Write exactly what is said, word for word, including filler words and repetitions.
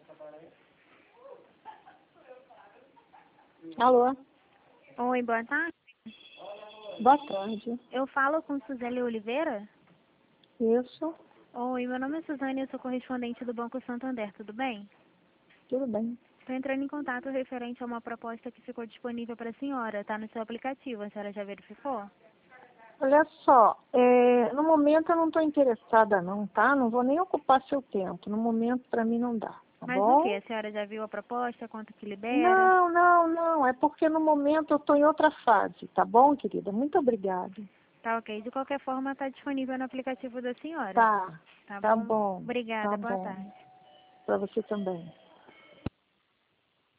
Alô? Oi, boa tarde. Boa tarde. Eu falo com Suzeli Oliveira? Isso, Oi, meu nome é Suzane, eu sou correspondente do Banco Santander, tudo bem? tudo bem. Estou entrando em contato referente a uma proposta que ficou disponível para a senhora, está no seu aplicativo, a senhora já verificou? Olha só, é, no momento eu não estou interessada não, tá? Não vou nem ocupar seu tempo. No momento para mim não dá, tá Mas o que? bom? A senhora já viu a proposta, quanto que libera? Não, não, não. É porque no momento eu estou em outra fase, tá bom, querida? Muito obrigada. Tá ok, de qualquer forma está disponível no aplicativo da senhora. Tá, Tá tá bom? bom, tá Obrigada, boa bom. tarde. Para você também.